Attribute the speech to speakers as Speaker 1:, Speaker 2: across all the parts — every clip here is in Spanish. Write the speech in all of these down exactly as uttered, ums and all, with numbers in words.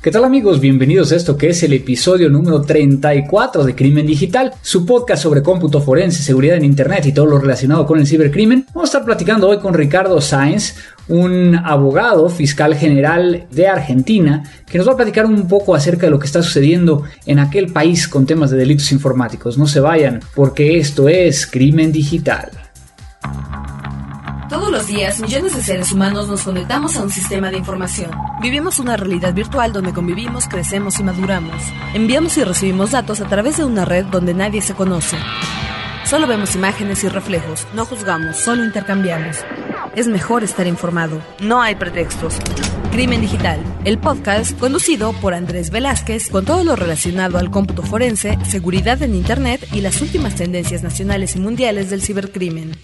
Speaker 1: ¿Qué tal amigos? Bienvenidos a esto que es el episodio número treinta y cuatro de Crimen Digital, su podcast sobre cómputo forense, seguridad en internet y todo lo relacionado con el cibercrimen. Vamos a estar platicando hoy con Ricardo Sáenz, un abogado fiscal general de Argentina, que nos va a platicar un poco acerca de lo que está sucediendo en aquel país con temas de delitos informáticos. No se vayan, porque esto es Crimen Digital.
Speaker 2: Todos los días, millones de seres humanos nos conectamos a un sistema de información. Vivimos una realidad virtual donde convivimos, crecemos y maduramos. Enviamos y recibimos datos a través de una red donde nadie se conoce. Solo vemos imágenes y reflejos, no juzgamos, solo intercambiamos. Es mejor estar informado, no hay pretextos. Crimen Digital, el podcast conducido por Andrés Velázquez con todo lo relacionado al cómputo forense, seguridad en internet y las últimas tendencias nacionales y mundiales del cibercrimen.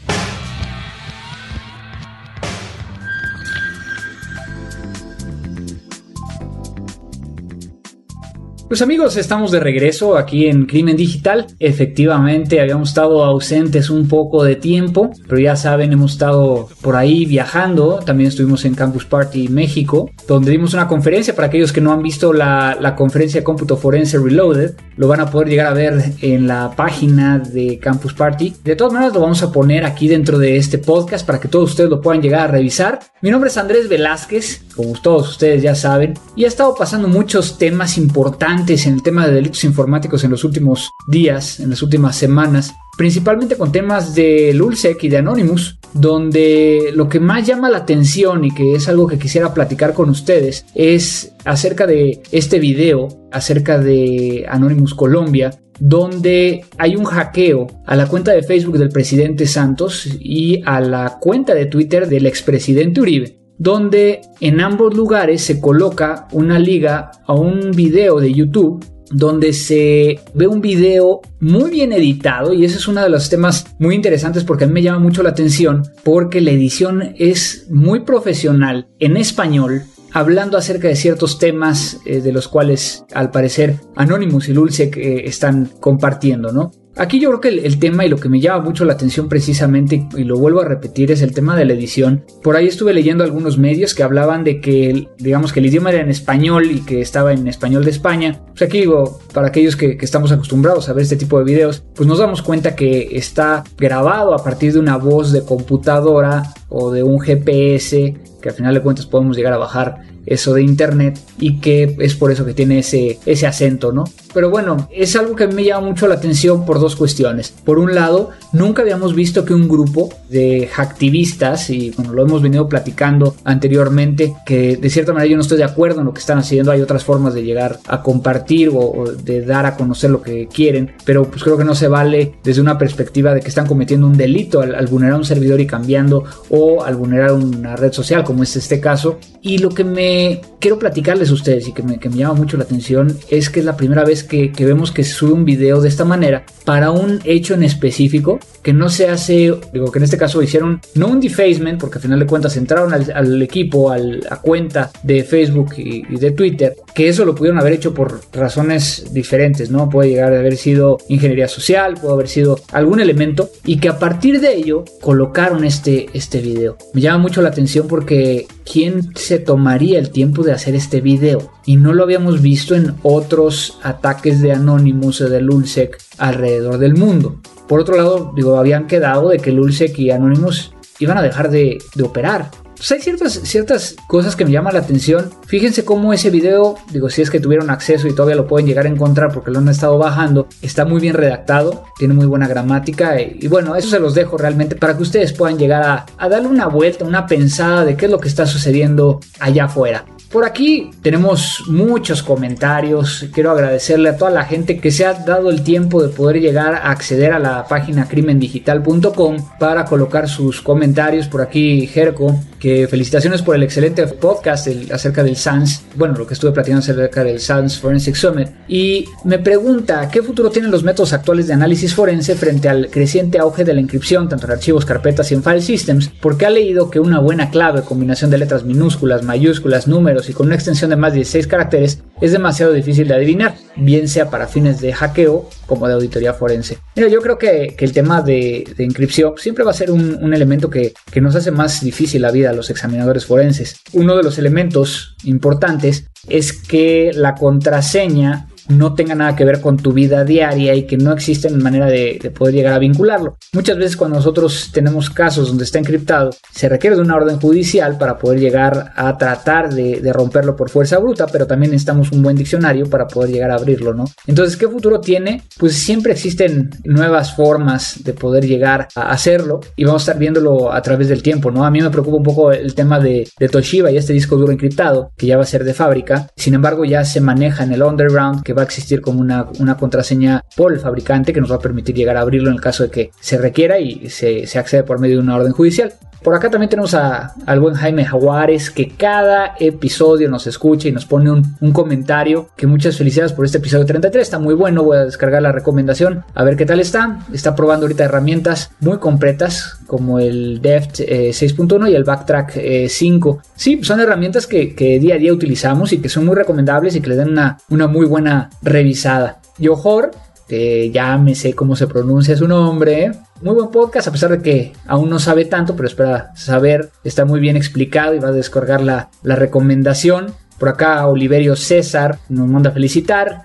Speaker 1: Pues amigos, estamos de regreso aquí en Crimen Digital. Efectivamente, habíamos estado ausentes un poco de tiempo, pero ya saben, hemos estado por ahí viajando. También estuvimos en Campus Party México, donde dimos una conferencia. Para aquellos que no han visto la, la conferencia de Cómputo Forense Reloaded, lo van a poder llegar a ver en la página de Campus Party. De todas maneras, lo vamos a poner aquí dentro de este podcast para que todos ustedes lo puedan llegar a revisar. Mi nombre es Andrés Velázquez, como todos ustedes ya saben, y ha estado pasando muchos temas importantes en el tema de delitos informáticos en los últimos días, en las últimas semanas, principalmente con temas de Lulzsec y de Anonymous, donde lo que más llama la atención y que es algo que quisiera platicar con ustedes es acerca de este video, acerca de Anonymous Colombia, donde hay un hackeo a la cuenta de Facebook del presidente Santos y a la cuenta de Twitter del expresidente Uribe, donde en ambos lugares se coloca una liga a un video de YouTube donde se ve un video muy bien editado, y ese es uno de los temas muy interesantes porque a mí me llama mucho la atención porque la edición es muy profesional en español, hablando acerca de ciertos temas eh, de los cuales al parecer Anonymous y Lulzsec eh, están compartiendo, ¿no? Aquí yo creo que el, el tema y lo que me llama mucho la atención precisamente, y lo vuelvo a repetir, es el tema de la edición. Por ahí estuve leyendo algunos medios que hablaban de que, digamos, que el idioma era en español y que estaba en español de España. Pues aquí digo, para aquellos que, que estamos acostumbrados a ver este tipo de videos, pues nos damos cuenta que está grabado a partir de una voz de computadora o de un G P S, que al final de cuentas podemos llegar a bajar eso de internet, y que es por eso que tiene ese, ese acento, ¿no? Pero bueno, es algo que me llama mucho la atención por dos cuestiones. Por un lado, nunca habíamos visto que un grupo de hacktivistas, y bueno, lo hemos venido platicando anteriormente, que de cierta manera yo no estoy de acuerdo en lo que están haciendo. Hay otras formas de llegar a compartir o, o de dar a conocer lo que quieren, pero pues creo que no se vale desde una perspectiva de que están cometiendo un delito al, al vulnerar un servidor y cambiando, o al vulnerar una red social, como es este caso. Y lo que me quiero platicarles a ustedes y que me, que me llama mucho la atención es que es la primera vez que, que vemos que se sube un video de esta manera para un hecho en específico, que no se hace, digo que en este caso hicieron no un defacement, porque al final de cuentas entraron al, al equipo, al, a cuenta de Facebook y, y de Twitter, que eso lo pudieron haber hecho por razones diferentes, ¿no? Puede llegar a haber sido ingeniería social, puede haber sido algún elemento, y que a partir de ello colocaron este, este video. Me llama mucho la atención porque ¿quién se tomaría el tiempo de hacer este video? Y no lo habíamos visto en otros ataques de Anonymous o de Lulzsec alrededor del mundo. Por otro lado, digo, habían quedado de que Lulzsec y Anonymous iban a dejar de, de operar. Pues hay ciertas, ciertas cosas que me llaman la atención. Fíjense cómo ese video, digo, si es que tuvieron acceso y todavía lo pueden llegar a encontrar porque lo han estado bajando, está muy bien redactado, tiene muy buena gramática, y, y bueno, eso se los dejo realmente para que ustedes puedan llegar a, a darle una vuelta, una pensada de qué es lo que está sucediendo allá afuera. Por aquí tenemos muchos comentarios. Quiero agradecerle a toda la gente que se ha dado el tiempo de poder llegar a acceder a la página crimen digital punto com para colocar sus comentarios. Por aquí Jerko, que felicitaciones por el excelente podcast el, acerca del S A N S, bueno, lo que estuve platicando acerca del S A N S Forensic Summit, y me pregunta ¿qué futuro tienen los métodos actuales de análisis forense frente al creciente auge de la encripción tanto en archivos, carpetas y en file systems? Porque ha leído que una buena clave, combinación de letras minúsculas, mayúsculas, números y con una extensión de más de dieciséis caracteres es demasiado difícil de adivinar, bien sea para fines de hackeo como de auditoría forense. Mira, yo creo que, que el tema de, de encripción siempre va a ser un, un elemento que, que nos hace más difícil la vida a los examinadores forenses. Uno de los elementos importantes es que la contraseña no tenga nada que ver con tu vida diaria y que no existe manera de, de poder llegar a vincularlo. Muchas veces cuando nosotros tenemos casos donde está encriptado, se requiere de una orden judicial para poder llegar a tratar de, de romperlo por fuerza bruta, pero también necesitamos un buen diccionario para poder llegar a abrirlo, ¿no? Entonces, ¿qué futuro tiene? Pues siempre existen nuevas formas de poder llegar a hacerlo y vamos a estar viéndolo a través del tiempo, ¿no? A mí me preocupa un poco el tema de, de Toshiba y este disco duro encriptado, que ya va a ser de fábrica. Sin embargo, ya se maneja en el underground, que va a existir como una, una contraseña por el fabricante que nos va a permitir llegar a abrirlo en el caso de que se requiera y se, se accede por medio de una orden judicial. Por acá también tenemos a, al buen Jaime Jaguares, que cada episodio nos escucha y nos pone un, un comentario. Que muchas felicidades por este episodio treinta y tres, está muy bueno. Voy a descargar la recomendación a ver qué tal está. Está probando ahorita herramientas muy completas como el Deft eh, seis punto uno y el Backtrack eh, cinco. Sí, son herramientas que, que día a día utilizamos y que son muy recomendables y que le dan una, una muy buena revisada. Johor, que ya me sé cómo se pronuncia su nombre, ¿eh? Muy buen podcast, a pesar de que aún no sabe tanto, pero espera saber, está muy bien explicado y va a descargar la, la recomendación. Por acá Oliverio César nos manda a felicitar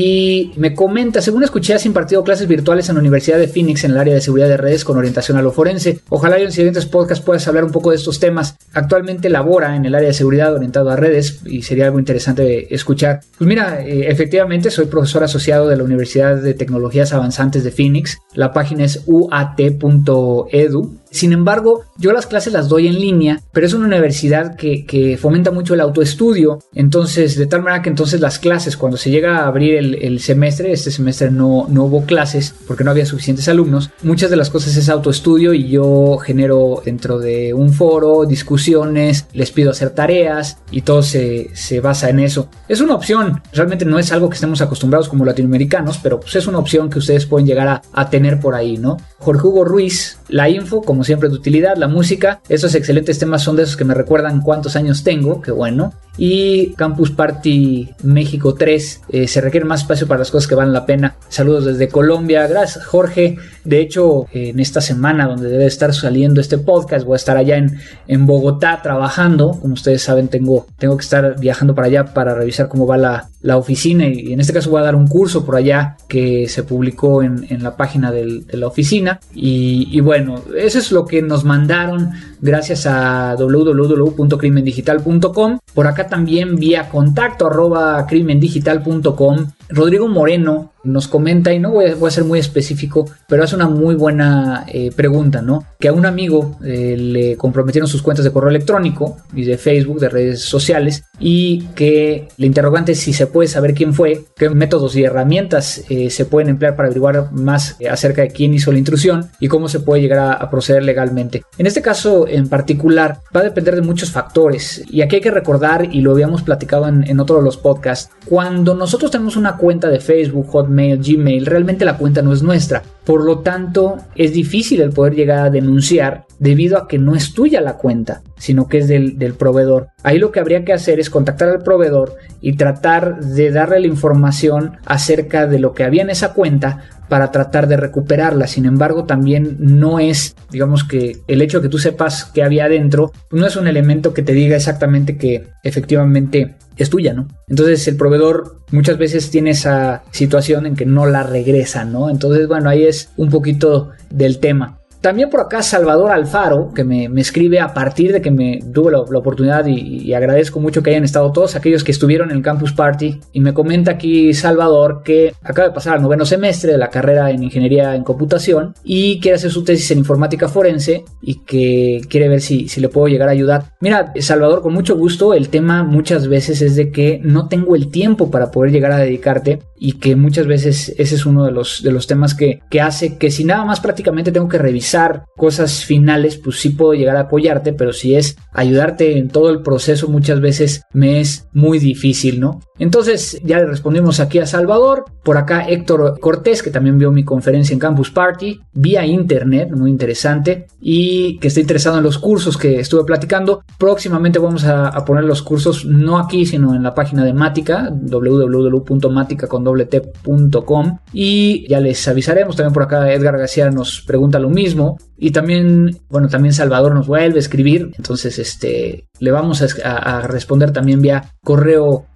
Speaker 1: y me comenta: según escuché, has impartido clases virtuales en la Universidad de Phoenix en el área de seguridad de redes con orientación a lo forense. Ojalá en siguientes podcasts puedas hablar un poco de estos temas. Actualmente labora en el área de seguridad orientado a redes y sería algo interesante escuchar. Pues mira, eh, efectivamente soy profesor asociado de la Universidad de Tecnologías Avanzantes de Phoenix. La página es u a t punto e d u. Sin embargo, yo las clases las doy en línea, pero es una universidad que, que fomenta mucho el autoestudio. Entonces, de tal manera que entonces las clases, cuando se llega a abrir el, el semestre, este semestre no, no hubo clases porque no había suficientes alumnos, muchas de las cosas es autoestudio y yo genero dentro de un foro discusiones, les pido hacer tareas y todo se, se basa en eso. Es una opción, realmente no es algo que estemos acostumbrados como latinoamericanos, pero pues es una opción que ustedes pueden llegar a, a tener por ahí, ¿no? Jorge Hugo Ruiz, la info, como siempre, de utilidad, la música, esos excelentes temas son de esos que me recuerdan cuántos años tengo, qué bueno. Y Campus Party México tres, eh, se requiere más espacio para las cosas que valen la pena. Saludos desde Colombia, gracias Jorge. De hecho, eh, en esta semana donde debe estar saliendo este podcast, voy a estar allá en, en Bogotá trabajando. Como ustedes saben, tengo, tengo que estar viajando para allá para revisar cómo va la, la oficina, y en este caso voy a dar un curso por allá que se publicó en, en la página del, de la oficina. Y, y bueno, eso es lo que nos mandaron gracias a w w w punto crimen digital punto com. Por acá también vía contacto arroba crimen digital punto com. Rodrigo Moreno nos comenta, y no voy a, voy a ser muy específico, pero hace una muy buena eh, pregunta, ¿no? Que a un amigo eh, le comprometieron sus cuentas de correo electrónico y de Facebook, de redes sociales, y que le interrogante es si se puede saber quién fue, qué métodos y herramientas eh, se pueden emplear para averiguar más eh, acerca de quién hizo la intrusión y cómo se puede llegar a, a proceder legalmente. En este caso en particular va a depender de muchos factores, y aquí hay que recordar, y lo habíamos platicado en, en otro de los podcasts, cuando nosotros tenemos una cuenta de Facebook, Hotmail, Gmail, realmente la cuenta no es nuestra. Por lo tanto, es difícil el poder llegar a denunciar debido a que no es tuya la cuenta, sino que es del, del proveedor. Ahí lo que habría que hacer es contactar al proveedor y tratar de darle la información acerca de lo que había en esa cuenta para tratar de recuperarla. Sin embargo, también no es, digamos, que el hecho de que tú sepas qué había adentro, no es un elemento que te diga exactamente que efectivamente es tuya, ¿no? Entonces el proveedor muchas veces tiene esa situación en que no la regresa, ¿no? Entonces, bueno, ahí es un poquito del tema. También por acá Salvador Alfaro, que me, me escribe a partir de que me tuve la, la oportunidad, y, y agradezco mucho que hayan estado todos aquellos que estuvieron en el Campus Party, y me comenta aquí Salvador que acaba de pasar al noveno semestre de la carrera en Ingeniería en Computación y quiere hacer su tesis en Informática Forense y que quiere ver si, si le puedo llegar a ayudar. Mira, Salvador, con mucho gusto. El tema muchas veces es de que no tengo el tiempo para poder llegar a dedicarte, y que muchas veces ese es uno de los, de los temas que, que hace que si nada más prácticamente tengo que revisar cosas finales, pues sí puedo llegar a apoyarte, pero si es ayudarte en todo el proceso, muchas veces me es muy difícil, ¿no? Entonces ya le respondimos aquí a Salvador. Por acá Héctor Cortés, que también vio mi conferencia en Campus Party vía internet, muy interesante, y que está interesado en los cursos que estuve platicando. Próximamente vamos a, a poner los cursos, no aquí, sino en la página de Mática, w w w punto mática punto com, y ya les avisaremos. También por acá Edgar García nos pregunta lo mismo, y también, bueno, también Salvador nos vuelve a escribir. Entonces este le vamos a, a, a responder también vía correo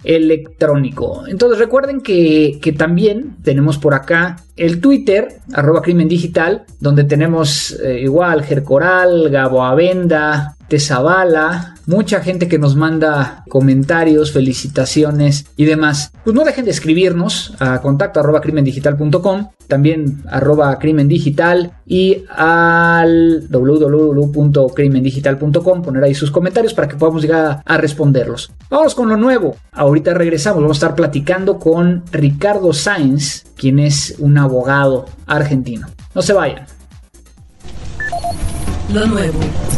Speaker 1: electrónico. Entonces recuerden que, que también tenemos por acá el Twitter, arroba Crimen Digital, donde tenemos eh, igual Gercoral, Gabo Avenda, Tezabala, mucha gente que nos manda comentarios, felicitaciones y demás. Pues no dejen de escribirnos a contacto arroba crimen digital punto com, también arroba crimen digital y al doble u doble u doble u punto crimen digital punto com, poner ahí sus comentarios para que podamos llegar a, a responderlos. Vamos con lo nuevo. Ahorita regresamos, vamos a estar platicando con Ricardo Sáenz, quien es un abogado argentino. No se vayan.
Speaker 2: Lo nuevo.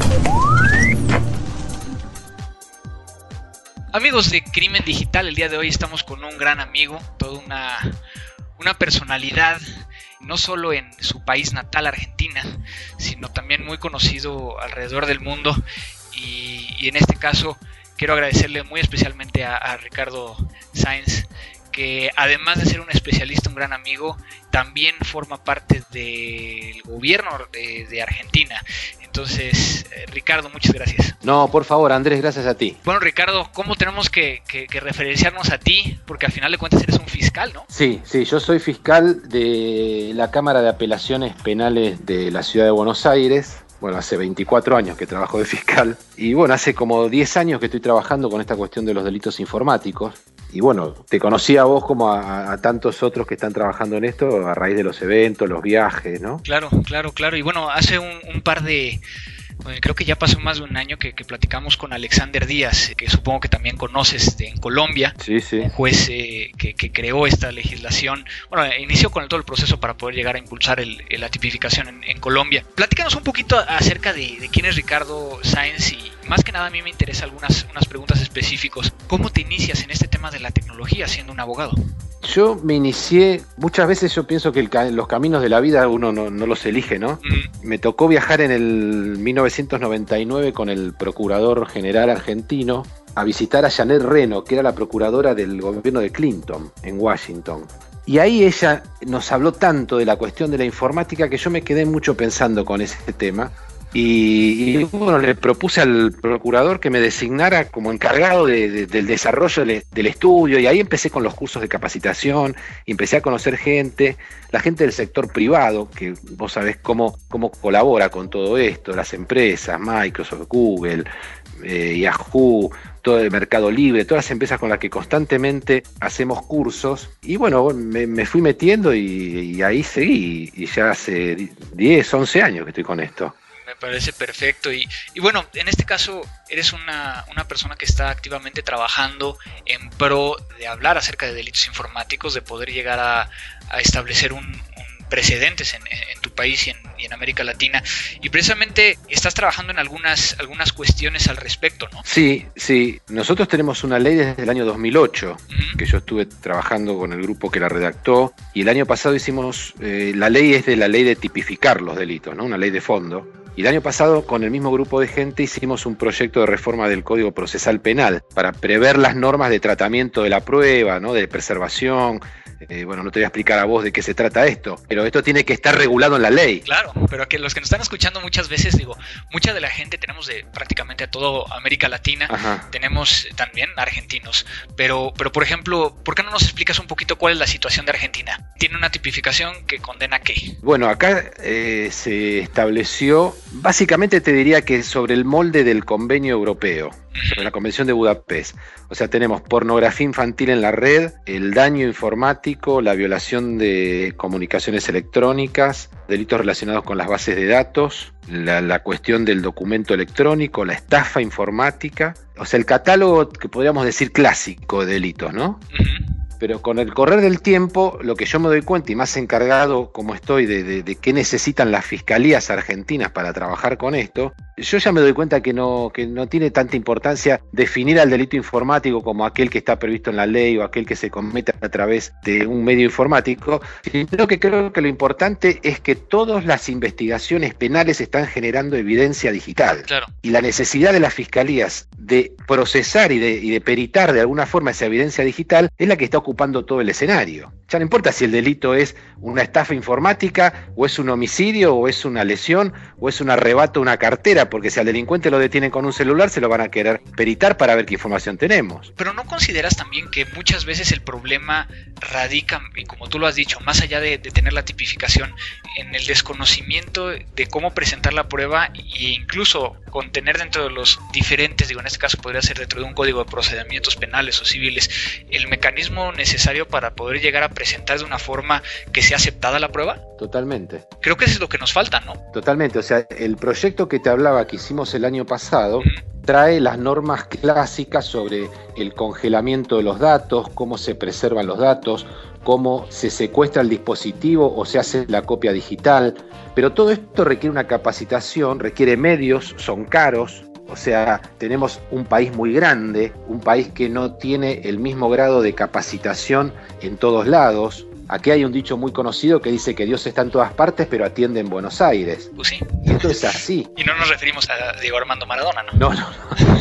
Speaker 3: Amigos de Crimen Digital, el día de hoy estamos con un gran amigo, toda una, una personalidad, no solo en su país natal, Argentina, sino también muy conocido alrededor del mundo. Y, y en este caso quiero agradecerle muy especialmente a, a Ricardo Sáenz, que además de ser un especialista, un gran amigo, también forma parte del gobierno de, de Argentina. Entonces, eh, Ricardo, muchas gracias.
Speaker 4: No, por favor, Andrés, gracias a ti.
Speaker 3: Bueno, Ricardo, ¿cómo tenemos que, que, que referenciarnos a ti? Porque al final de cuentas eres un fiscal, ¿no?
Speaker 4: Sí, sí, yo soy fiscal de la Cámara de Apelaciones Penales de la Ciudad de Buenos Aires. Bueno, hace veinticuatro años que trabajo de fiscal. Y bueno, hace como diez años que estoy trabajando con esta cuestión de los delitos informáticos. Y bueno, te conocí a vos como a, a tantos otros que están trabajando en esto a raíz de los eventos, los viajes, ¿no?
Speaker 3: Claro, claro, claro. Y bueno, hace un, un par de... Bueno, creo que ya pasó más de un año que, que platicamos con Alexander Díaz, que supongo que también conoces de, en Colombia,
Speaker 4: sí, sí.
Speaker 3: Un juez eh, que, que creó esta legislación. Bueno, inició con el, todo el proceso para poder llegar a impulsar el, la tipificación en, en Colombia. Platícanos un poquito acerca de, de quién es Ricardo Sáenz y más que nada a mí me interesan algunas unas preguntas específicas. ¿Cómo te inicias en este tema de la tecnología siendo un abogado?
Speaker 4: Yo me inicié, muchas veces yo pienso que el, los caminos de la vida uno no, no los elige, ¿no? Mm. Me tocó viajar en el mil novecientos noventa y nueve con el Procurador General argentino a visitar a Janet Reno, que era la procuradora del gobierno de Clinton en Washington. Y ahí ella nos habló tanto de la cuestión de la informática que yo me quedé mucho pensando con ese tema. Y, y bueno, le propuse al procurador que me designara como encargado de, de, del desarrollo de, del estudio, y ahí empecé con los cursos de capacitación, y empecé a conocer gente, la gente del sector privado, que vos sabés cómo, cómo colabora con todo esto, las empresas, Microsoft, Google, eh, Yahoo, todo el Mercado Libre, todas las empresas con las que constantemente hacemos cursos, y bueno, me, me fui metiendo y, y ahí seguí, y ya hace diez, once años que estoy con esto.
Speaker 3: Me parece perfecto y, y bueno, en este caso eres una, una persona que está activamente trabajando en pro de hablar acerca de delitos informáticos, de poder llegar a, a establecer un, un precedentes en, en tu país y en, y en América Latina, y precisamente estás trabajando en algunas, algunas cuestiones al respecto, ¿no?
Speaker 4: Sí, sí, nosotros tenemos una ley desde el año dos mil ocho, uh-huh. que yo estuve trabajando con el grupo que la redactó, y el año pasado hicimos, eh, la ley es de la ley de tipificar los delitos, ¿no? Una ley de fondo. Y el año pasado, con el mismo grupo de gente, hicimos un proyecto de reforma del Código Procesal Penal para prever las normas de tratamiento de la prueba, ¿no? De preservación. Eh, bueno, no te voy a explicar a vos de qué se trata esto, pero esto tiene que estar regulado en la ley.
Speaker 3: Claro, pero que los que nos están escuchando muchas veces, digo, mucha de la gente tenemos de prácticamente a toda América Latina, Ajá. tenemos también argentinos, pero, pero por ejemplo, ¿por qué no nos explicas un poquito cuál es la situación de Argentina? ¿Tiene una tipificación que condena qué?
Speaker 4: Bueno, acá eh, se estableció, básicamente te diría que sobre el molde del convenio europeo, sobre la Convención de Budapest. O sea, tenemos pornografía infantil en la red, el daño informático, la violación de comunicaciones electrónicas, delitos relacionados con las bases de datos, la, la cuestión del documento electrónico, la estafa informática. O sea, el catálogo que podríamos decir clásico de delitos, ¿no? Uh-huh. Pero con el correr del tiempo, lo que yo me doy cuenta, y más encargado como estoy de, de, de qué necesitan las fiscalías argentinas para trabajar con esto, yo ya me doy cuenta que no, que no tiene tanta importancia definir al delito informático como aquel que está previsto en la ley o aquel que se comete a través de un medio informático, sino que creo que lo importante es que todas las investigaciones penales están generando evidencia digital.
Speaker 3: Claro.
Speaker 4: Y la necesidad de las fiscalías de procesar y de, y de peritar de alguna forma esa evidencia digital es la que está ocupando ocupando todo el escenario. Ya no importa si el delito es una estafa informática, o es un homicidio, o es una lesión, o es un arrebato de una cartera, porque si al delincuente lo detienen con un celular, se lo van a querer peritar para ver qué información tenemos.
Speaker 3: Pero ¿no consideras también que muchas veces el problema radica, y como tú lo has dicho, más allá de, de tener la tipificación, en el desconocimiento de cómo presentar la prueba e incluso contener dentro de los diferentes, digo en este caso podría ser dentro de un código de procedimientos penales o civiles, el mecanismo necesario para poder llegar a presentar de una forma que sea aceptada la prueba?
Speaker 4: Totalmente.
Speaker 3: Creo que eso es lo que nos falta, ¿no?
Speaker 4: Totalmente, o sea, el proyecto que te hablaba que hicimos el año pasado uh-huh. trae las normas clásicas sobre el congelamiento de los datos, cómo se preservan los datos, cómo se secuestra el dispositivo o se hace la copia digital, pero todo esto requiere una capacitación, requiere medios, son caros. O sea, tenemos un país muy grande, un país que no tiene el mismo grado de capacitación en todos lados. Aquí hay un dicho muy conocido que dice que Dios está en todas partes, pero atiende en Buenos Aires.
Speaker 3: Pues sí.
Speaker 4: Y esto es así.
Speaker 3: Y no nos referimos a Diego Armando Maradona, ¿no?
Speaker 4: No, no, no.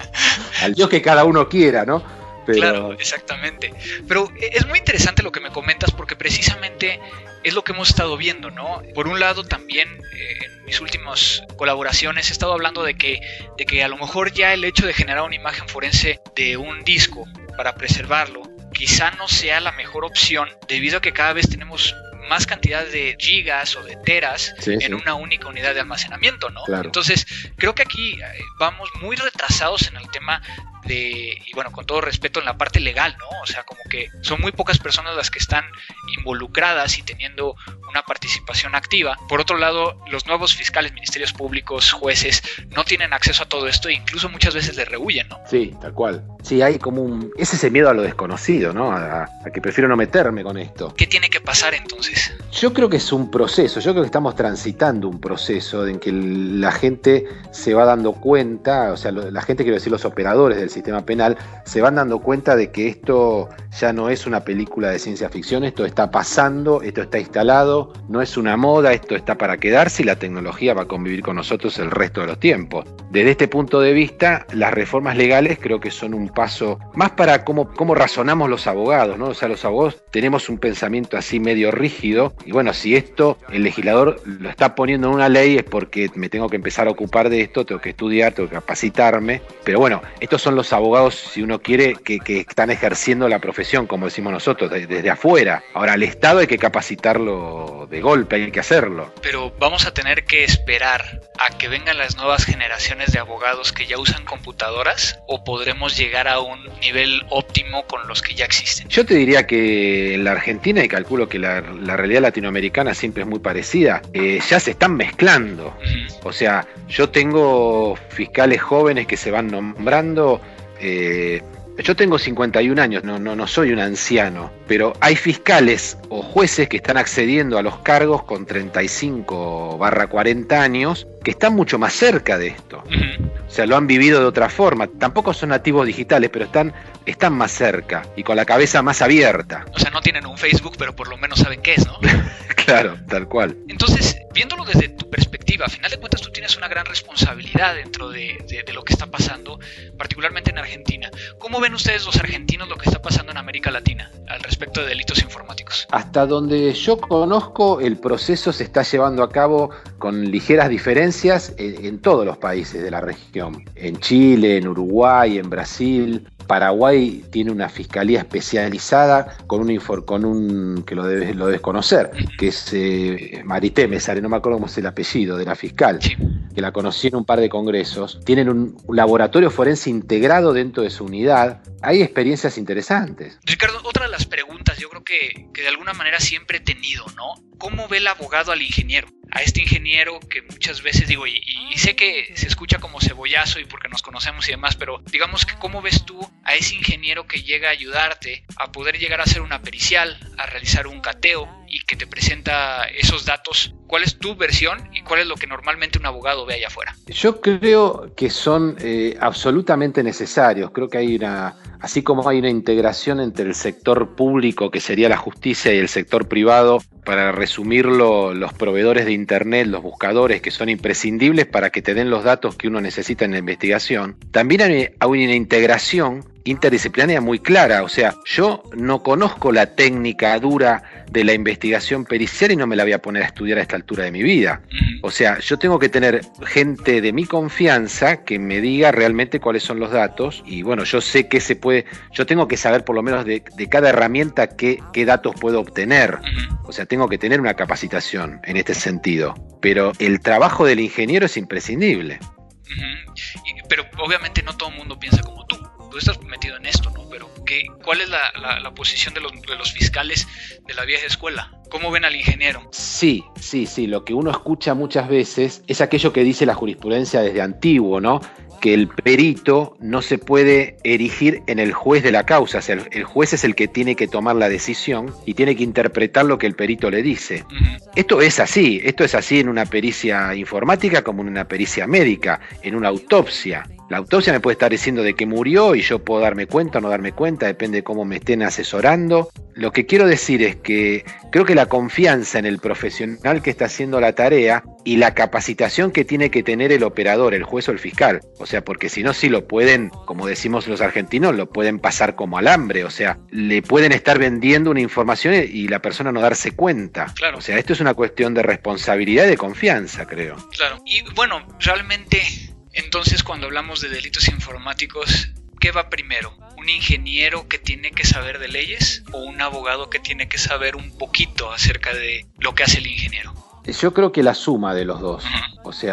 Speaker 4: Al Dios que cada uno quiera, ¿no? Pero...
Speaker 3: Claro, exactamente. Pero es muy interesante lo que me comentas porque precisamente es lo que hemos estado viendo, ¿no? Por un lado también eh, en mis últimas colaboraciones he estado hablando de que, de que a lo mejor ya el hecho de generar una imagen forense de un disco para preservarlo quizá no sea la mejor opción debido a que cada vez tenemos más cantidad de gigas o de teras sí, en sí. una única unidad de almacenamiento, ¿no?
Speaker 4: Claro.
Speaker 3: Entonces creo que aquí vamos muy retrasados en el tema de, y bueno, con todo respeto en la parte legal, ¿no? O sea, como que son muy pocas personas las que están involucradas y teniendo una participación activa. Por otro lado, los nuevos fiscales, ministerios públicos, jueces, no tienen acceso a todo esto e incluso muchas veces les rehuyen, ¿no?
Speaker 4: Sí, tal cual. Sí, hay como un... es ese miedo a lo desconocido, ¿no? A, a que prefiero no meterme con esto.
Speaker 3: ¿Qué tiene que pasar entonces?
Speaker 4: Yo creo que es un proceso, yo creo que estamos transitando un proceso en que la gente se va dando cuenta, o sea, la gente, quiero decir, los operadores del sistema penal, se van dando cuenta de que esto ya no es una película de ciencia ficción, esto está pasando, esto está instalado, no es una moda, esto está para quedarse y la tecnología va a convivir con nosotros el resto de los tiempos. Desde este punto de vista, las reformas legales creo que son un paso más para cómo, cómo razonamos los abogados, ¿no? O sea, los abogados tenemos un pensamiento así medio rígido y bueno, si esto el legislador lo está poniendo en una ley es porque me tengo que empezar a ocupar de esto, tengo que estudiar, tengo que capacitarme, pero bueno, estos son los abogados, si uno quiere, que, que están ejerciendo la profesión, como decimos nosotros, de, desde afuera. Ahora, al Estado hay que capacitarlo de golpe, hay que hacerlo.
Speaker 3: Pero vamos a tener que esperar a que vengan las nuevas generaciones de abogados que ya usan computadoras, o podremos llegar a un nivel óptimo con los que ya existen.
Speaker 4: Yo te diría que en la Argentina, y calculo que la, la realidad latinoamericana siempre es muy parecida, eh, ya se están mezclando. Uh-huh. O sea, yo tengo fiscales jóvenes que se van nombrando. Eh, yo tengo cincuenta y un años, no, no, no soy un anciano, pero hay fiscales o jueces que están accediendo a los cargos con treinta y cinco barra cuarenta años, que están mucho más cerca de esto. Uh-huh. O sea, lo han vivido de otra forma. Tampoco son nativos digitales, pero están, están más cerca y con la cabeza más abierta.
Speaker 3: O sea, no tienen un Facebook, pero por lo menos saben qué es, ¿no?
Speaker 4: Claro, tal cual.
Speaker 3: Entonces, viéndolo desde tu perspectiva, a final de cuentas tú tienes una gran responsabilidad dentro de, de, de lo que está pasando, particularmente en Argentina. ¿Cómo ven ustedes los argentinos lo que está pasando en América Latina al respecto de delitos informáticos?
Speaker 4: Hasta donde yo conozco, el proceso se está llevando a cabo con ligeras diferencias en, en todos los países de la región. En Chile, en Uruguay, en Brasil. Paraguay tiene una fiscalía especializada con un, infor, con un que lo debes, lo debes conocer, que es eh, Marité Mesare, no me acuerdo cómo es el apellido de la fiscal, sí. Que la conocí en un par de congresos. Tienen un laboratorio forense integrado dentro de su unidad. Hay experiencias interesantes.
Speaker 3: Ricardo, otra de las preguntas yo creo que, que de alguna manera siempre he tenido, ¿no? ¿Cómo ve el abogado al ingeniero? A este ingeniero que muchas veces digo, y, y sé que se escucha como cebollazo y porque nos conocemos y demás, pero digamos que ¿cómo ves tú a ese ingeniero que llega a ayudarte a poder llegar a hacer una pericial, a realizar un cateo y que te presenta esos datos ¿Cuál es tu versión y cuál es lo que normalmente un abogado ve allá afuera?
Speaker 4: Yo creo que son eh, absolutamente necesarios. Creo que hay una, así como hay una integración entre el sector público, que sería la justicia, y el sector privado, para resumirlo, los proveedores de internet, los buscadores, que son imprescindibles para que te den los datos que uno necesita en la investigación. También hay, hay una integración interdisciplinaria muy clara. O sea, yo no conozco la técnica dura de la investigación pericial y no me la voy a poner a estudiar a esta altura de mi vida. O sea, yo tengo que tener gente de mi confianza que me diga realmente cuáles son los datos, y bueno, yo sé que se puede, yo tengo que saber por lo menos de, de cada herramienta qué, qué datos puedo obtener. O sea, tengo que tener una capacitación en este sentido. Pero el trabajo del ingeniero es imprescindible.
Speaker 3: Uh-huh. Y, pero obviamente no todo el mundo piensa como tú. Tú estás metido en esto, ¿no? Pero ¿qué, ¿cuál es la, la, la posición de los, de los fiscales de la vieja escuela? ¿Cómo ven al ingeniero?
Speaker 4: Sí, sí, sí. Lo que uno escucha muchas veces es aquello que dice la jurisprudencia desde antiguo, ¿no? Que el perito no se puede erigir en el juez de la causa. O sea, el, el juez es el que tiene que tomar la decisión y tiene que interpretar lo que el perito le dice. Uh-huh. Esto es así. Esto es así en una pericia informática como en una pericia médica, en una autopsia. La autopsia me puede estar diciendo de que murió y yo puedo darme cuenta o no darme cuenta, depende de cómo me estén asesorando. Lo que quiero decir es que creo que la confianza en el profesional que está haciendo la tarea y la capacitación que tiene que tener el operador, el juez o el fiscal. O sea, porque si no, sí lo pueden, como decimos los argentinos, lo pueden pasar como alambre. O sea, le pueden estar vendiendo una información y la persona no darse cuenta.
Speaker 3: Claro.
Speaker 4: O sea, esto es una cuestión de responsabilidad y de confianza, creo.
Speaker 3: Claro. Y bueno, realmente... Entonces, cuando hablamos de delitos informáticos, ¿qué va primero? ¿Un ingeniero que tiene que saber de leyes o un abogado que tiene que saber un poquito acerca de lo que hace el ingeniero?
Speaker 4: Yo creo que la suma de los dos. Uh-huh. O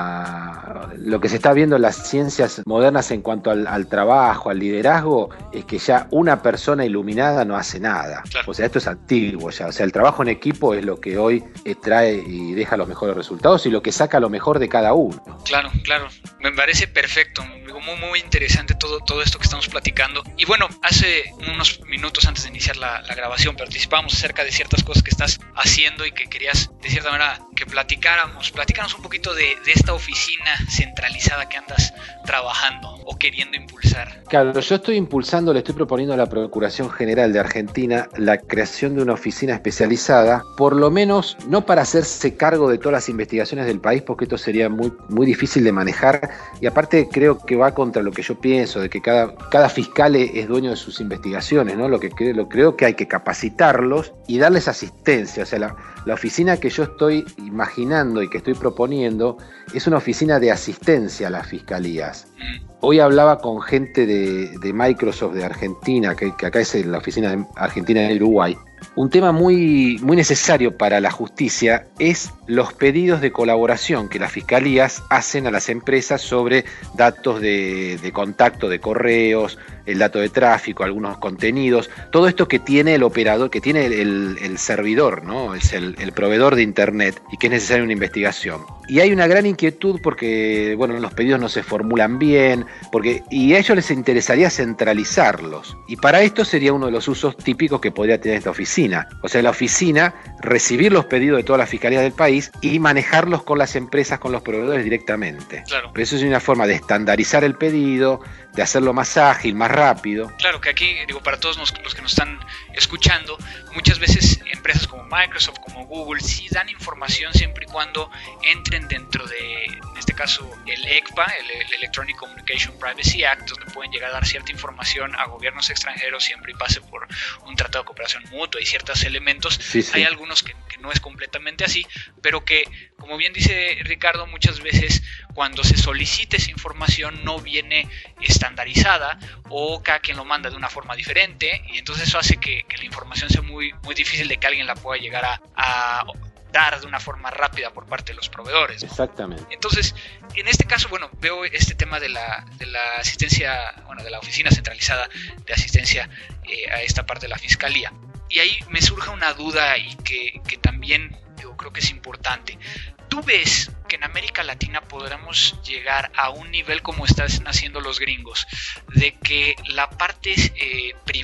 Speaker 4: sea, lo que se está viendo en las ciencias modernas en cuanto al, al trabajo, al liderazgo, es que ya una persona iluminada no hace nada. Claro. O sea, esto es antiguo ya. O sea, el trabajo en equipo es lo que hoy trae y deja los mejores resultados y lo que saca lo mejor de cada uno.
Speaker 3: Claro, claro. Me parece perfecto. Muy, muy interesante todo, todo esto que estamos platicando. Y bueno, hace unos minutos antes de iniciar la, la grabación participábamos acerca de ciertas cosas que estás haciendo y que querías, de cierta manera, que platicáramos. Platícanos un poquito de, de esta oficina centralizada que andas trabajando o queriendo impulsar.
Speaker 4: Claro, yo estoy impulsando, le estoy proponiendo a la Procuración General de Argentina la creación de una oficina especializada, por lo menos no para hacerse cargo de todas las investigaciones del país, porque esto sería muy, muy difícil de manejar, y aparte creo que va contra lo que yo pienso, de que cada, cada fiscal es dueño de sus investigaciones, ¿no? Lo que creo, lo creo que hay que capacitarlos y darles asistencia. O sea, la, la oficina que yo estoy imaginando y que estoy proponiendo es una oficina de asistencia a las fiscalías. Hoy hablaba con gente de, de Microsoft de Argentina, que, que acá es la oficina de Argentina en Uruguay. Un tema muy, muy necesario para la justicia es los pedidos de colaboración que las fiscalías hacen a las empresas sobre datos de, de contacto, de correos, el dato de tráfico, algunos contenidos, todo esto que tiene el operador, que tiene el, el, el servidor, ¿no? Es el, el proveedor de internet y que es necesaria una investigación. Y hay una gran inquietud porque, bueno, los pedidos no se formulan bien, porque, y a ellos les interesaría centralizarlos. Y para esto sería uno de los usos típicos que podría tener esta oficina. O sea, la oficina, recibir los pedidos de todas las fiscalías del país y manejarlos con las empresas, con los proveedores directamente.
Speaker 3: Claro.
Speaker 4: Pero eso es una forma de estandarizar el pedido, de hacerlo más ágil, más rápido.
Speaker 3: Claro, que aquí, digo, para todos los que nos están escuchando, muchas veces empresas como Microsoft, como Google, sí dan información siempre y cuando entren dentro de, en este caso, el E C P A, el, el Electronic Communication Privacy Act, donde pueden llegar a dar cierta información a gobiernos extranjeros siempre y pase por un tratado de cooperación mutua y ciertos elementos.
Speaker 4: Sí, sí.
Speaker 3: Hay algunos que, que no es completamente así, pero que, como bien dice Ricardo, muchas veces cuando se solicita esa información no viene estandarizada o cada quien lo manda de una forma diferente, y entonces eso hace que, que la información sea muy, muy difícil de que alguien la pueda llegar a, a dar de una forma rápida por parte de los proveedores, ¿no?
Speaker 4: Exactamente.
Speaker 3: Entonces, en este caso, bueno, veo este tema de la, de la asistencia, bueno, de la oficina centralizada de asistencia eh, a esta parte de la fiscalía. Y ahí me surge una duda y que, que también yo creo que es importante. ¿Tú ves que en América Latina podremos llegar a un nivel como están haciendo los gringos, de que la parte eh, privada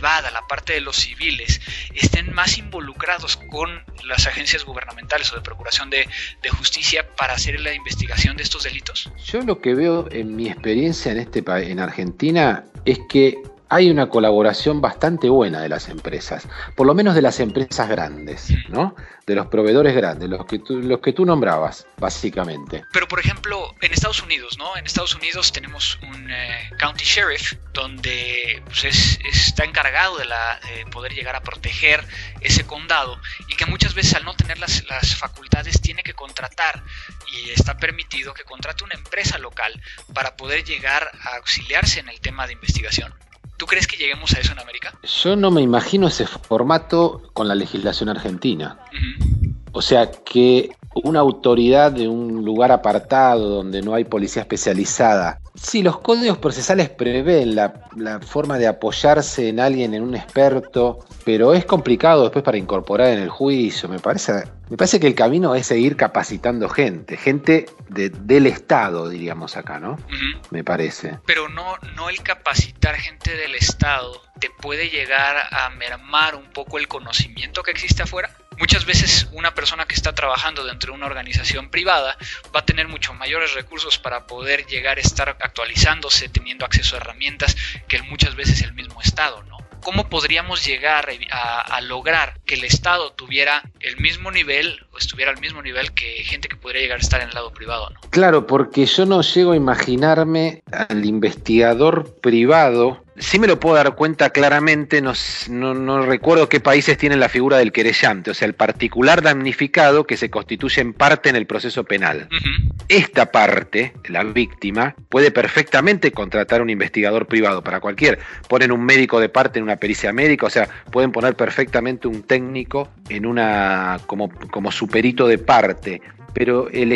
Speaker 3: privada, la parte de los civiles, estén más involucrados con las agencias gubernamentales o de procuración de, de justicia para hacer la investigación de estos delitos?
Speaker 4: Yo lo que veo en mi experiencia en este país, en Argentina, es que hay una colaboración bastante buena de las empresas, por lo menos de las empresas grandes, ¿no? De los proveedores grandes, los que tú, los que tú nombrabas, básicamente.
Speaker 3: Pero, por ejemplo, en Estados Unidos, ¿no? En Estados Unidos tenemos un eh, county sheriff donde pues, es, está encargado de, la, de poder llegar a proteger ese condado y que muchas veces al no tener las, las facultades tiene que contratar, y está permitido que contrate una empresa local para poder llegar a auxiliarse en el tema de investigación. ¿Tú crees que lleguemos a eso en América?
Speaker 4: Yo no me imagino ese formato con la legislación argentina. Uh-huh. O sea, que una autoridad de un lugar apartado donde no hay policía especializada. Sí, los códigos procesales prevén la, la forma de apoyarse en alguien, en un experto, pero es complicado después para incorporar en el juicio. Me parece, me parece que el camino es seguir capacitando gente, gente de, del Estado, diríamos acá, ¿no? Uh-huh. Me parece.
Speaker 3: Pero no, no el capacitar gente del Estado te puede llegar a mermar un poco el conocimiento que existe afuera. Muchas veces una persona que está trabajando dentro de una organización privada va a tener mucho mayores recursos para poder llegar a estar actualizándose, teniendo acceso a herramientas que muchas veces el mismo Estado, ¿no? ¿Cómo podríamos llegar a, a lograr que el Estado tuviera el mismo nivel o estuviera al mismo nivel que gente que podría llegar a estar en el lado privado, ¿no?
Speaker 4: Claro, porque yo no llego a imaginarme al investigador privado. Sí me lo puedo dar cuenta claramente, no, no, no recuerdo qué países tienen la figura del querellante, o sea, el particular damnificado que se constituye en parte en el proceso penal. Uh-huh. Esta parte, la víctima, puede perfectamente contratar un investigador privado para cualquier. Ponen un médico de parte en una pericia médica, o sea, pueden poner perfectamente un técnico en una como, como su perito de parte. Pero el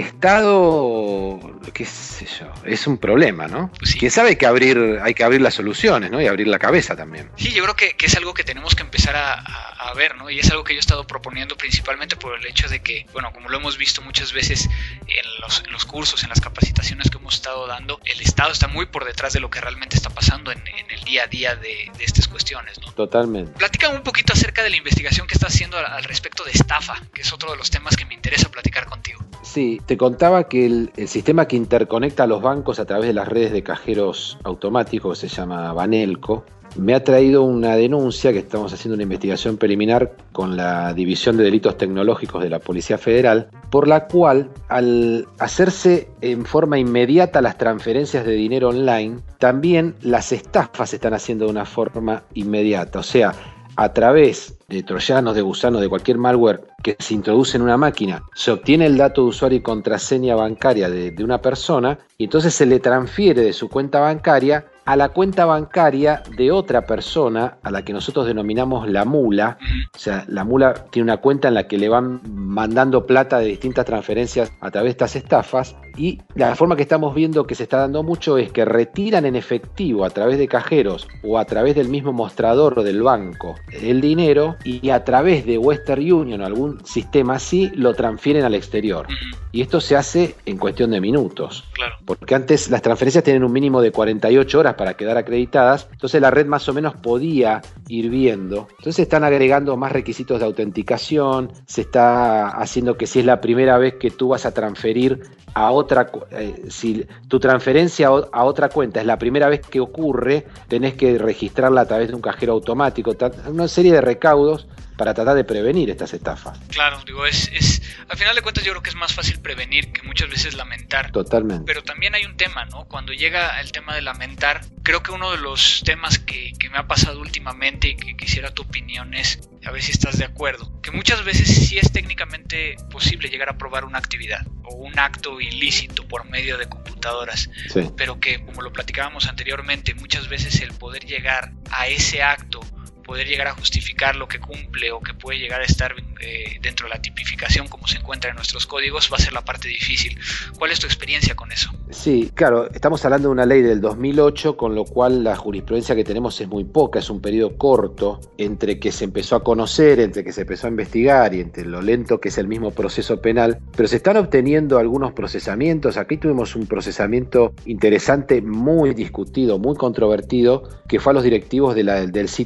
Speaker 4: Estado, qué sé yo, es un problema, ¿no? Pues sí. Quien sabe hay que abrir, hay que abrir las soluciones, ¿no? Y abrir la cabeza también.
Speaker 3: Sí, yo creo que, que es algo que tenemos que empezar a, a, a ver, ¿no? Y es algo que yo he estado proponiendo principalmente por el hecho de que, bueno, como lo hemos visto muchas veces en los, en los cursos, en las capacitaciones que hemos estado dando, el Estado está muy por detrás de lo que realmente está pasando en, en el día a día de, de estas cuestiones, ¿no?
Speaker 4: Totalmente.
Speaker 3: Platícame un poquito acerca de la investigación que estás haciendo al, al respecto de estafa, que es otro de los temas que me interesa platicar contigo.
Speaker 4: Sí, te contaba que el, el sistema que interconecta a los bancos a través de las redes de cajeros automáticos, que se llama Banelco, me ha traído una denuncia que estamos haciendo una investigación preliminar con la División de Delitos Tecnológicos de la Policía Federal, por la cual al hacerse en forma inmediata las transferencias de dinero online, también las estafas se están haciendo de una forma inmediata, o sea, a través de troyanos, de gusanos, de cualquier malware que se introduce en una máquina, se obtiene el dato de usuario y contraseña bancaria de, de una persona y entonces se le transfiere de su cuenta bancaria a la cuenta bancaria de otra persona a la que nosotros denominamos la mula. O sea, la mula tiene una cuenta en la que le van mandando plata de distintas transferencias a través de estas estafas, y la forma que estamos viendo que se está dando mucho es que retiran en efectivo a través de cajeros o a través del mismo mostrador del banco el dinero, y a través de Western Union o algún sistema así lo transfieren al exterior. Y esto se hace en cuestión de minutos.
Speaker 3: Claro.
Speaker 4: Porque antes las transferencias tienen un mínimo de cuarenta y ocho horas para quedar acreditadas, entonces la red más o menos podía ir viendo. Entonces se están agregando más requisitos de autenticación, se está haciendo que si es la primera vez que tú vas a transferir a otra, eh, si tu transferencia a otra cuenta es la primera vez que ocurre, tenés que registrarla a través de un cajero automático, una serie de recaudos para tratar de prevenir estas estafas.
Speaker 3: Claro, digo, es, es al final de cuentas yo creo que es más fácil prevenir que muchas veces lamentar.
Speaker 4: Totalmente.
Speaker 3: Pero también hay un tema, ¿no? Cuando llega el tema de lamentar, creo que uno de los temas que, que me ha pasado últimamente y que quisiera tu opinión es, a ver si estás de acuerdo, que muchas veces sí es técnicamente posible llegar a probar una actividad o un acto ilícito por medio de computadoras,
Speaker 4: sí.
Speaker 3: Pero que, como lo platicábamos anteriormente, muchas veces el poder llegar a ese acto, poder llegar a justificar lo que cumple o que puede llegar a estar eh, dentro de la tipificación como se encuentra en nuestros códigos, va a ser la parte difícil. ¿Cuál es tu experiencia con eso?
Speaker 4: Sí, claro, estamos hablando de una ley del dos mil ocho, con lo cual la jurisprudencia que tenemos es muy poca, es un periodo corto entre que se empezó a conocer, entre que se empezó a investigar y entre lo lento que es el mismo proceso penal, pero se están obteniendo algunos procesamientos. Aquí tuvimos un procesamiento interesante, muy discutido, muy controvertido, que fue a los directivos de la, del sitio Taringa,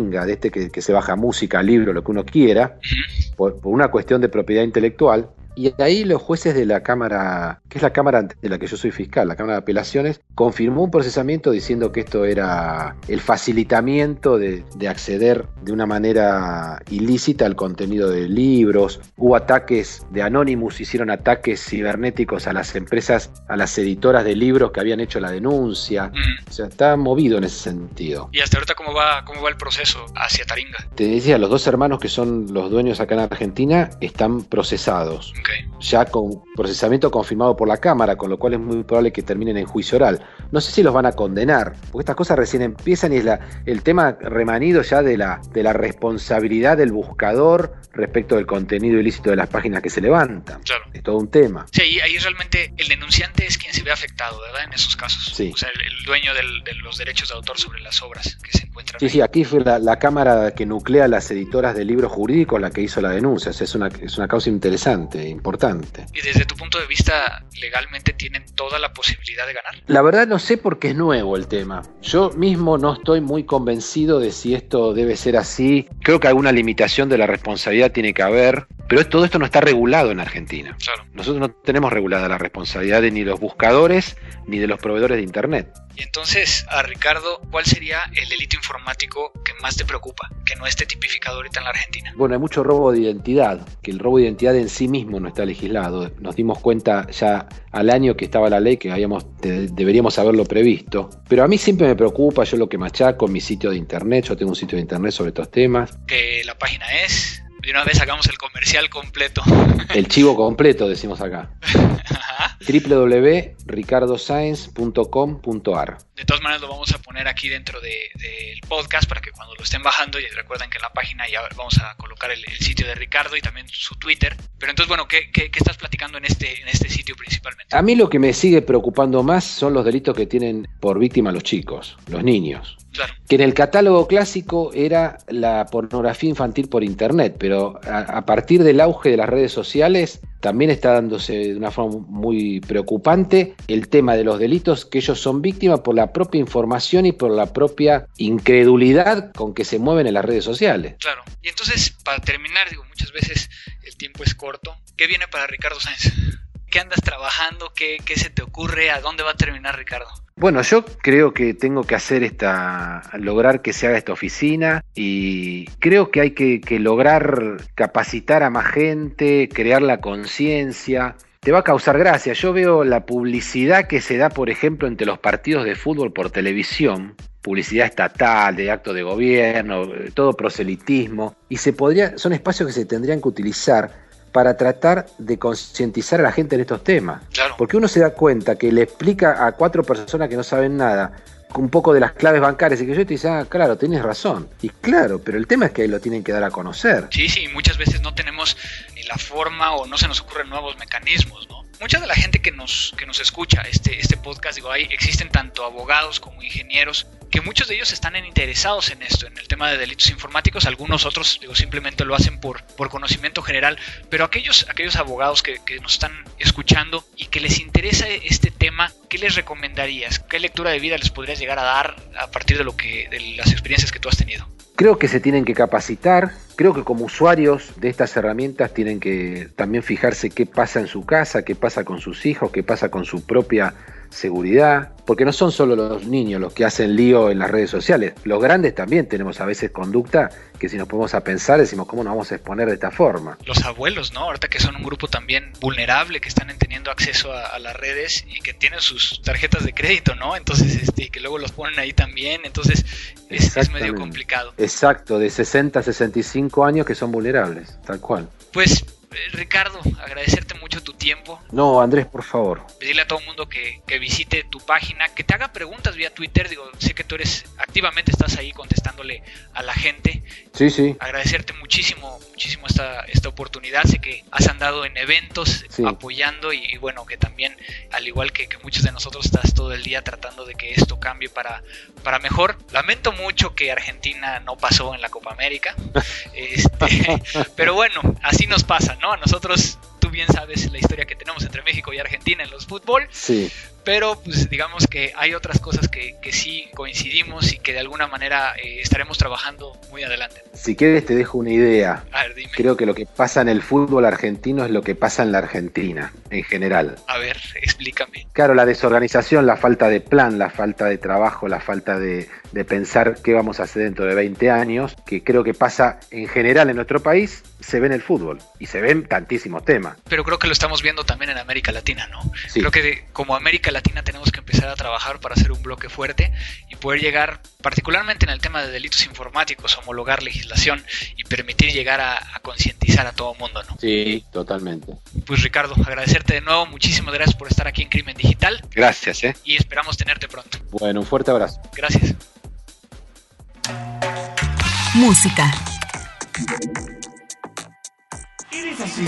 Speaker 4: Taringa, de este que, que se baja música, libro, lo que uno quiera, por, por una cuestión de propiedad intelectual. Y ahí los jueces de la Cámara, que es la Cámara de la que yo soy fiscal, la Cámara de Apelaciones, confirmó un procesamiento diciendo que esto era el facilitamiento de, de acceder de una manera ilícita al contenido de libros. Hubo ataques de Anonymous, hicieron ataques cibernéticos a las empresas, a las editoras de libros que habían hecho la denuncia. Mm. O sea, está movido en ese sentido.
Speaker 3: ¿Y hasta ahorita cómo va, cómo va el proceso hacia Taringa?
Speaker 4: Te decía, los dos hermanos que son los dueños acá en Argentina están procesados.
Speaker 3: Okay.
Speaker 4: Ya con procesamiento confirmado por la Cámara, con lo cual es muy probable que terminen en juicio oral. No sé si los van a condenar, porque estas cosas recién empiezan y es la, el tema remanido ya de la, de la responsabilidad del buscador respecto del contenido ilícito de las páginas que se levantan.
Speaker 3: Claro.
Speaker 4: Es todo un tema.
Speaker 3: Sí, ahí, ahí realmente el denunciante es quien se ve afectado, ¿verdad? En esos casos.
Speaker 4: Sí.
Speaker 3: O sea, el, el dueño del, de los derechos de autor sobre las obras que se encuentran.
Speaker 4: Sí,
Speaker 3: ahí.
Speaker 4: sí, aquí fue la, la Cámara que nuclea las editoras de libros jurídicos la que hizo la denuncia. O sea, es una, es una causa interesante, importante.
Speaker 3: ¿Y desde tu punto de vista, legalmente tienen toda la posibilidad de ganar?
Speaker 4: La verdad no sé porque es nuevo el tema. Yo mismo no estoy muy convencido de si esto debe ser así. Creo que alguna limitación de la responsabilidad tiene que haber, pero todo esto no está regulado en Argentina.
Speaker 3: Claro.
Speaker 4: Nosotros no tenemos regulada la responsabilidad de ni los buscadores ni de los proveedores de Internet.
Speaker 3: Y entonces, a Ricardo, ¿cuál sería el delito informático que más te preocupa, que no esté tipificado ahorita en la Argentina?
Speaker 4: Bueno, hay mucho robo de identidad, que el robo de identidad en sí mismo no está legislado. Nos dimos cuenta ya al año que estaba la ley que habíamos, de, deberíamos haberlo previsto. Pero a mí siempre me preocupa, yo lo que machaco, mi sitio de Internet, yo tengo un sitio de Internet sobre estos temas.
Speaker 3: Que la página es... De una vez hagamos el comercial completo.
Speaker 4: El chivo completo, decimos acá. doble u doble u doble u punto ricardo saenz punto com punto a r.
Speaker 3: De todas maneras lo vamos a poner aquí dentro del de, de podcast para que cuando lo estén bajando, y recuerden que en la página ya vamos a colocar el, el sitio de Ricardo y también su Twitter. Pero entonces, bueno, ¿qué, qué, qué estás platicando en este, en este sitio principalmente?
Speaker 4: A mí lo que me sigue preocupando más son los delitos que tienen por víctima los chicos, los niños.
Speaker 3: Claro.
Speaker 4: Que en el catálogo clásico era la pornografía infantil por internet, pero a, a partir del auge de las redes sociales también está dándose de una forma muy preocupante el tema de los delitos que ellos son víctimas por la propia información y por la propia incredulidad con que se mueven en las redes sociales.
Speaker 3: Claro. Y entonces, para terminar, digo, muchas veces el tiempo es corto. ¿Qué viene para Ricardo Saenz? ¿Qué andas trabajando? ¿Qué, qué se te ocurre? ¿A dónde va a terminar, Ricardo?
Speaker 4: Bueno, yo creo que tengo que hacer esta, lograr que se haga esta oficina y creo que hay que, que lograr capacitar a más gente, crear la conciencia. Te va a causar gracia. Yo veo la publicidad que se da, por ejemplo, entre los partidos de fútbol por televisión, publicidad estatal, de actos de gobierno, todo proselitismo, y se podría, son espacios que se tendrían que utilizar para tratar de concientizar a la gente en estos temas.
Speaker 3: Claro.
Speaker 4: Porque uno se da cuenta que le explica a cuatro personas que no saben nada un poco de las claves bancarias y que yo te dice, ah, claro, tienes razón. Y claro, pero el tema es que lo tienen que dar a conocer.
Speaker 3: Sí, sí, muchas veces no tenemos ni la forma o no se nos ocurren nuevos mecanismos, ¿no? Mucha de la gente que nos, que nos escucha este, este podcast, digo, ahí existen tanto abogados como ingenieros, que muchos de ellos están interesados en esto, en el tema de delitos informáticos. Algunos otros, digo, simplemente lo hacen por, por conocimiento general, pero aquellos, aquellos abogados que, que nos están escuchando y que les interesa este tema, ¿qué les recomendarías? ¿Qué lectura de vida les podrías llegar a dar a partir de lo que, de las experiencias que tú has tenido?
Speaker 4: Creo que se tienen que capacitar, creo que como usuarios de estas herramientas tienen que también fijarse qué pasa en su casa, qué pasa con sus hijos, qué pasa con su propia seguridad, porque no son solo los niños los que hacen lío en las redes sociales, los grandes también tenemos a veces conducta que si nos ponemos a pensar decimos cómo nos vamos a exponer de esta forma.
Speaker 3: Los abuelos, ¿no? Ahorita que son un grupo también vulnerable, que están teniendo acceso a, a las redes y que tienen sus tarjetas de crédito, ¿no? Entonces, este, que luego los ponen ahí también, entonces es, es medio complicado.
Speaker 4: Exacto, de sesenta a sesenta y cinco años que son vulnerables, tal cual.
Speaker 3: Pues Ricardo, agradecerte mucho tu tiempo.
Speaker 4: No, Andrés, por favor.
Speaker 3: Pedirle a todo el mundo que, que visite tu página, que te haga preguntas vía Twitter. Digo, sé que tú eres, activamente estás ahí contestándole a la gente.
Speaker 4: Sí, sí.
Speaker 3: Agradecerte muchísimo, muchísimo esta, esta oportunidad. Sé que has andado en eventos, sí, apoyando y, y bueno, que también, al igual que, que muchos de nosotros, estás todo el día tratando de que esto cambie para, para mejor. Lamento mucho que Argentina no pasó en la Copa América. este, pero bueno, así nos pasa, ¿no? A nosotros, tú bien sabes la historia que tenemos entre México y Argentina en los fútbol.
Speaker 4: Sí.
Speaker 3: pero pues digamos que hay otras cosas que, que sí coincidimos y que de alguna manera eh, estaremos trabajando muy adelante.
Speaker 4: Si quieres te dejo una idea.
Speaker 3: A ver, dime.
Speaker 4: Creo que lo que pasa en el fútbol argentino es lo que pasa en la Argentina, en general.
Speaker 3: A ver, explícame.
Speaker 4: Claro, la desorganización, la falta de plan, la falta de trabajo, la falta de, de pensar qué vamos a hacer dentro de veinte años, que creo que pasa en general en nuestro país, se ve en el fútbol y se ven tantísimos temas.
Speaker 3: Pero creo que lo estamos viendo también en América Latina, ¿no?
Speaker 4: Sí.
Speaker 3: Creo que de, como América Latina tenemos que empezar a trabajar para hacer un bloque fuerte y poder llegar, particularmente en el tema de delitos informáticos, homologar legislación y permitir llegar a, a concientizar a todo el mundo, ¿no?
Speaker 4: Sí, totalmente.
Speaker 3: Pues Ricardo, agradecerte de nuevo, muchísimas gracias por estar aquí en Crimen Digital.
Speaker 4: Gracias, ¿eh?
Speaker 3: Y esperamos tenerte pronto.
Speaker 4: Bueno, un fuerte abrazo.
Speaker 3: Gracias.
Speaker 2: Música.
Speaker 5: Y dice así.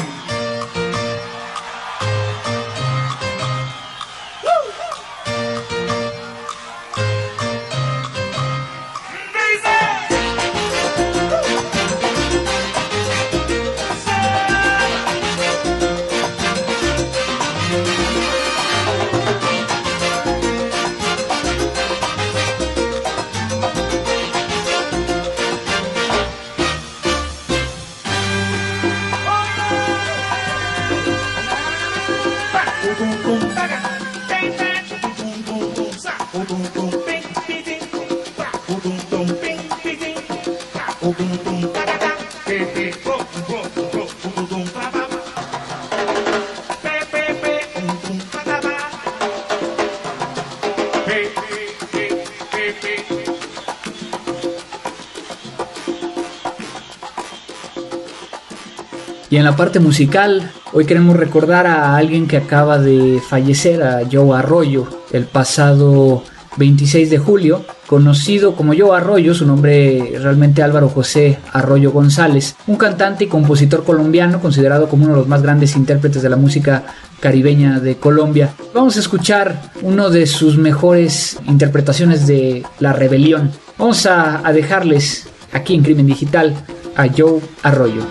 Speaker 1: Y en la parte musical, hoy queremos recordar a alguien que acaba de fallecer, a Joe Arroyo, el pasado veintiséis de julio, conocido como Joe Arroyo, su nombre realmente Álvaro José Arroyo González, un cantante y compositor colombiano considerado como uno de los más grandes intérpretes de la música caribeña de Colombia. Vamos a escuchar una de sus mejores interpretaciones de La Rebelión. Vamos a, a dejarles aquí en Crimen Digital a Joe Arroyo.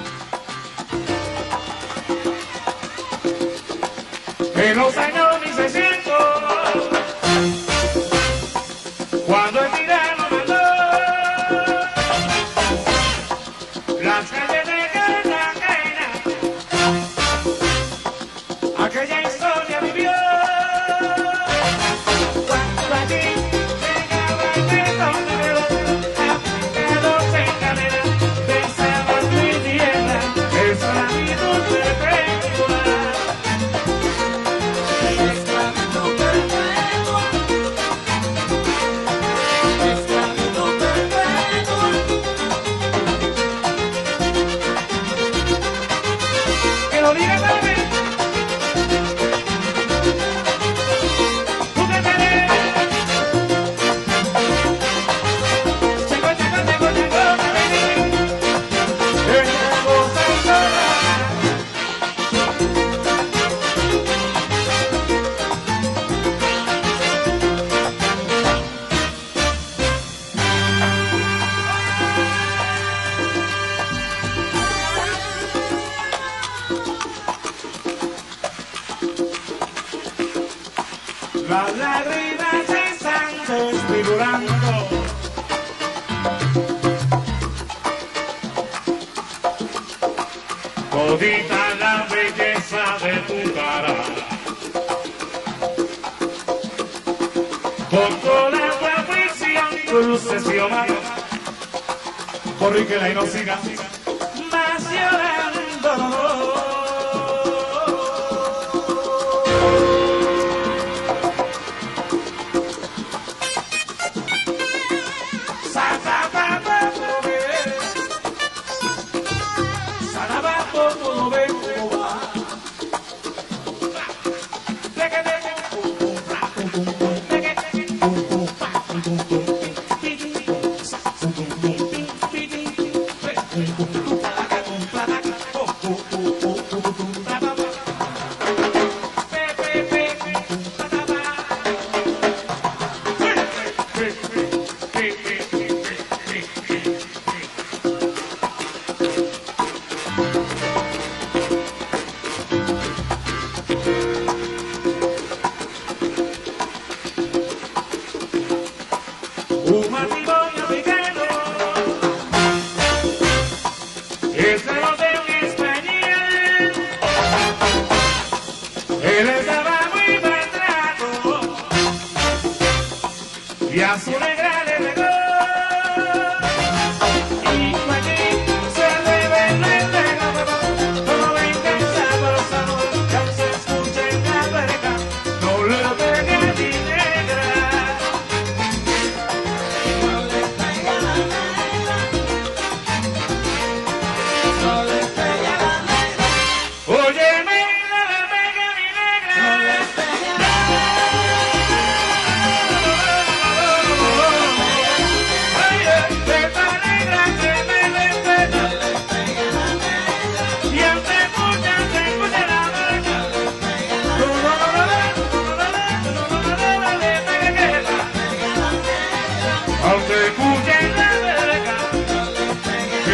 Speaker 5: En los años mil seiscientos, cuando el tirano mandó las calles de Cartagena, aquella historia vivió. Cuando allí llegaba el petonero, aplicados en cadena, besaban muy tierna, el sonido perpetuo. Las lágrimas están desfigurando todita la belleza de tu cara. Con toda tu aflicción, cruces y omar, corrígela y no sigas más llorando.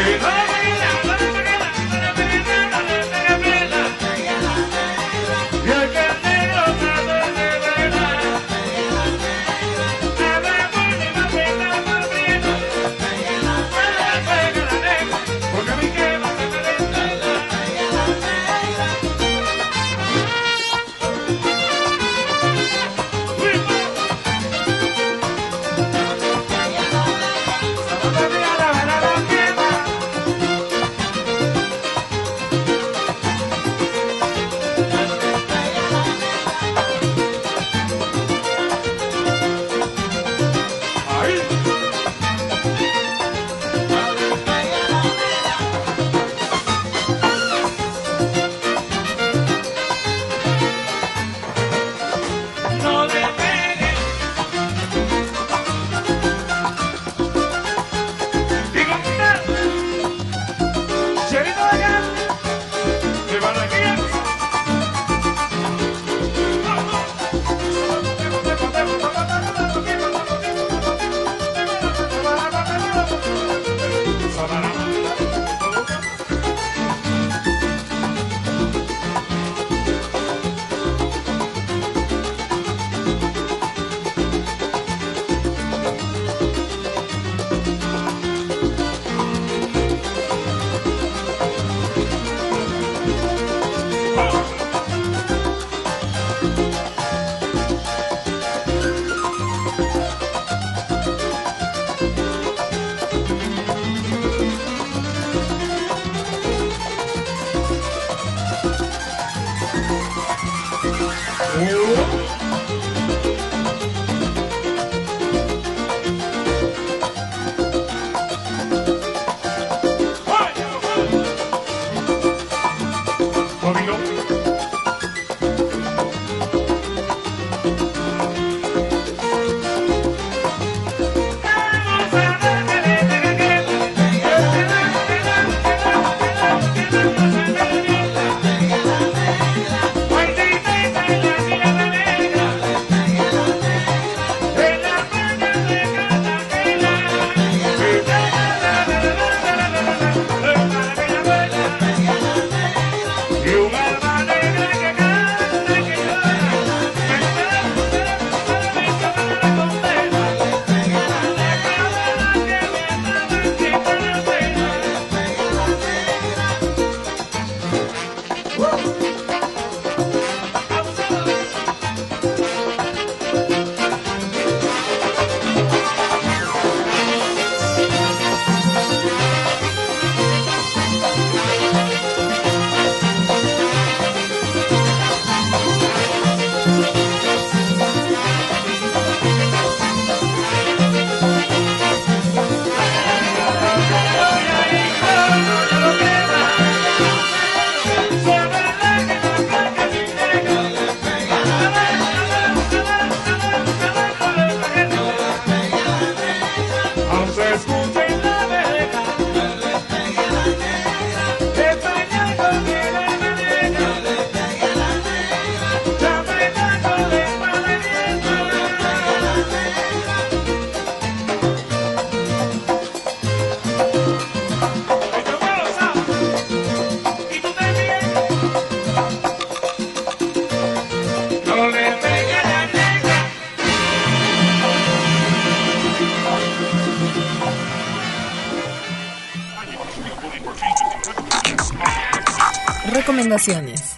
Speaker 2: Recomendaciones.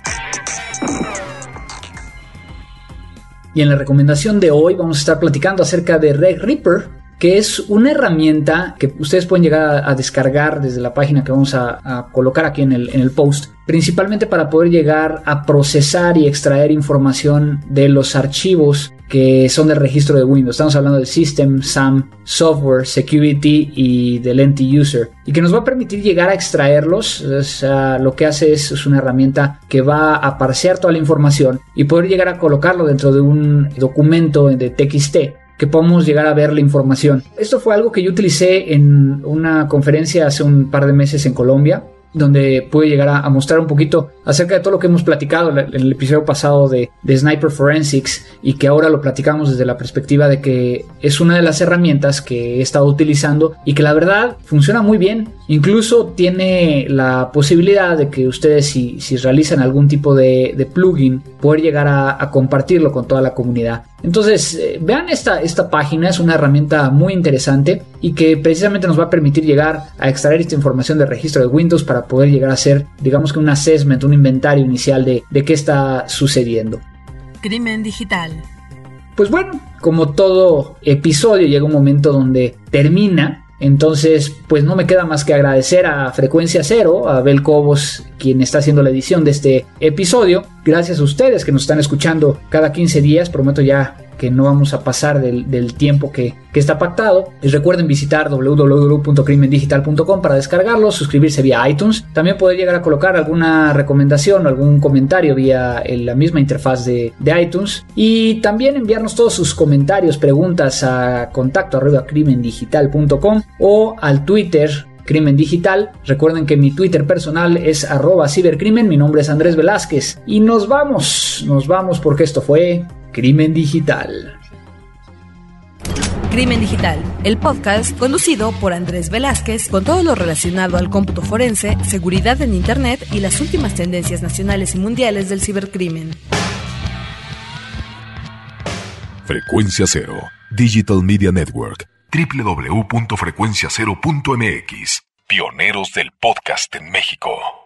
Speaker 1: Y en la recomendación de hoy vamos a estar platicando acerca de Red Reaper, que es una herramienta que ustedes pueden llegar a, a descargar desde la página que vamos a, a colocar aquí en el, en el post, principalmente para poder llegar a procesar y extraer información de los archivos que son del registro de Windows. Estamos hablando del System, S A M, Software, Security y del End User, y que nos va a permitir llegar a extraerlos. Es, uh, lo que hace es, es una herramienta que va a parsear toda la información y poder llegar a colocarlo dentro de un documento de T X T que podamos llegar a ver la información. Esto fue algo que yo utilicé en una conferencia hace un par de meses en Colombia, donde puede llegar a, a mostrar un poquito acerca de todo lo que hemos platicado en el episodio pasado de, de Sniper Forensics, y que ahora lo platicamos desde la perspectiva de que es una de las herramientas que he estado utilizando y que la verdad funciona muy bien. Incluso tiene la posibilidad de que ustedes, si, si realizan algún tipo de, de plugin, poder llegar a, a compartirlo con toda la comunidad. Entonces, eh, vean esta, esta página, es una herramienta muy interesante y que precisamente nos va a permitir llegar a extraer esta información de registro de Windows para poder llegar a hacer, digamos que un assessment, un inventario inicial de, de qué está sucediendo.
Speaker 2: Crimen Digital.
Speaker 1: Pues bueno, como todo episodio llega un momento donde termina. Entonces, pues no me queda más que agradecer a Frecuencia Cero, a Abel Cobos, quien está haciendo la edición de este episodio. Gracias a ustedes que nos están escuchando cada quince días. Prometo ya que no vamos a pasar del, del tiempo que, que está pactado. Les recuerden visitar doble u doble u doble u punto crimen digital punto com para descargarlo, suscribirse vía iTunes. También poder llegar a colocar alguna recomendación o algún comentario vía la misma interfaz de, de iTunes. Y también enviarnos todos sus comentarios, preguntas a contacto arroba crimen digital punto com o al Twitter Crimen Digital. Recuerden que mi Twitter personal es arroba cibercrimen. Mi nombre es Andrés Velázquez. Y nos vamos, nos vamos porque esto fue Crimen Digital.
Speaker 2: Crimen Digital, el podcast conducido por Andrés Velázquez con todo lo relacionado al cómputo forense, seguridad en Internet y las últimas tendencias nacionales y mundiales del cibercrimen.
Speaker 6: Frecuencia Cero, Digital Media Network, doble u doble u doble u punto frecuencia cero punto m x. Pioneros del podcast en México.